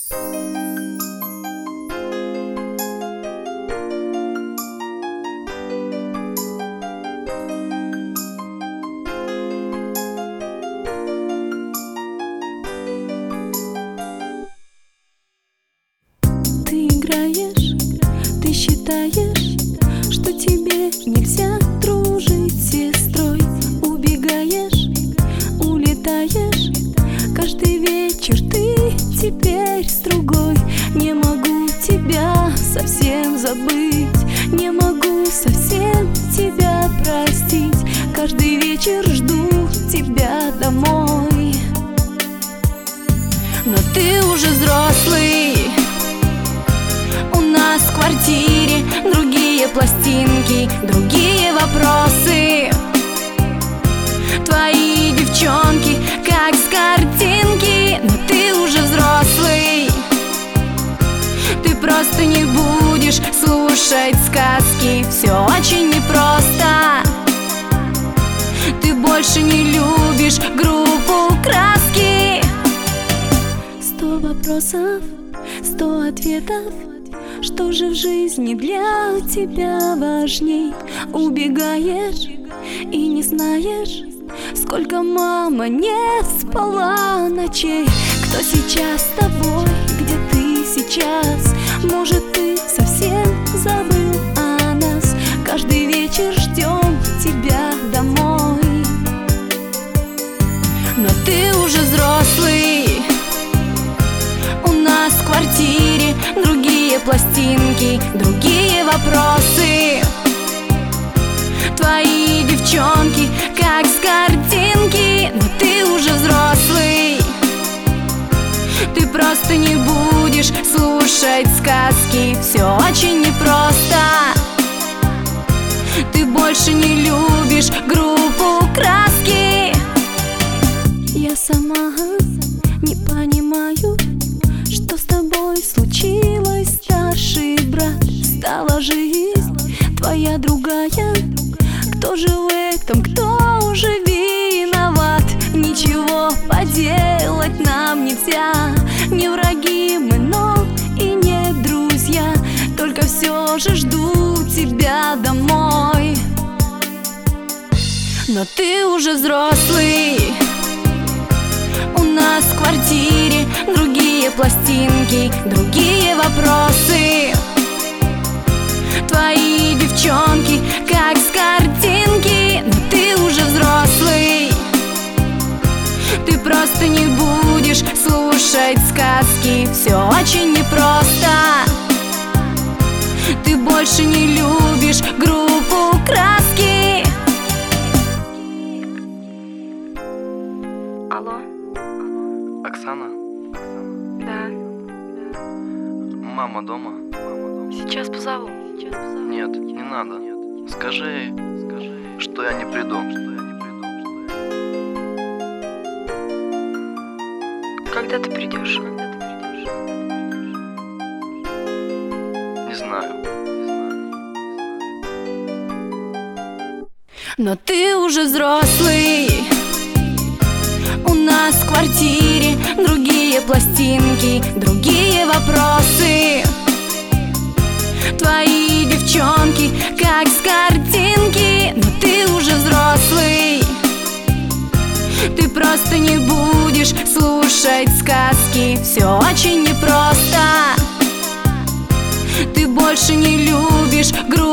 Ты играешь, ты считаешь, что тебе нельзя дружить с сестрой. Убегаешь, улетаешь, каждый вечер ты теперь с другой. Не могу тебя совсем забыть, не могу совсем тебя простить. Каждый вечер жду тебя домой. Но ты уже взрослый, у нас в квартире другие пластинки, другие вопросы. Твои девчонки, как с картинки. Но ты уже взрослый, ты просто не будешь слушать сказки. Все очень непросто, ты больше не любишь группу «Краски». 100 вопросов, 100 ответов. Что же в жизни для тебя важней? Убегаешь и не знаешь, сколько мама не спала ночей. Кто сейчас с тобой, где ты сейчас? Может, ты совсем забыл о нас? Каждый вечер ждем тебя домой. Но ты уже взрослый, у нас в квартире другие пластинки, другие вопросы. Твои девчонки, как с картинки. Но ты уже взрослый, ты просто не будешь слушать сказки. Все очень непросто, ты больше не любишь группу «Краски». Я сама не понимаю, что с тобой случилось, старший брат. Стала жизнь твоя другая. Кто же в этом, кто уже виноват? Ничего поделать нам нельзя. Не враги мы, но и не друзья. Только все же жду тебя домой. Но ты уже взрослый, у нас в квартире другие пластинки, другие вопросы. Твои девчонки, как с картинки. Но ты уже взрослый, ты просто не будешь слушать сказки. Все очень непросто, ты больше не любишь группу «Краски». Алло? Оксана? Да. Мама дома? Сейчас позову. Нет, не надо. Скажи, что я не приду. Когда ты придешь? Не знаю. Но ты уже взрослый, у нас в квартире другие пластинки, другие вопросы. Твои девчонки, как с картинки. Но ты уже взрослый, ты просто не будешь слушать сказки. Все очень непросто, ты больше не любишь группу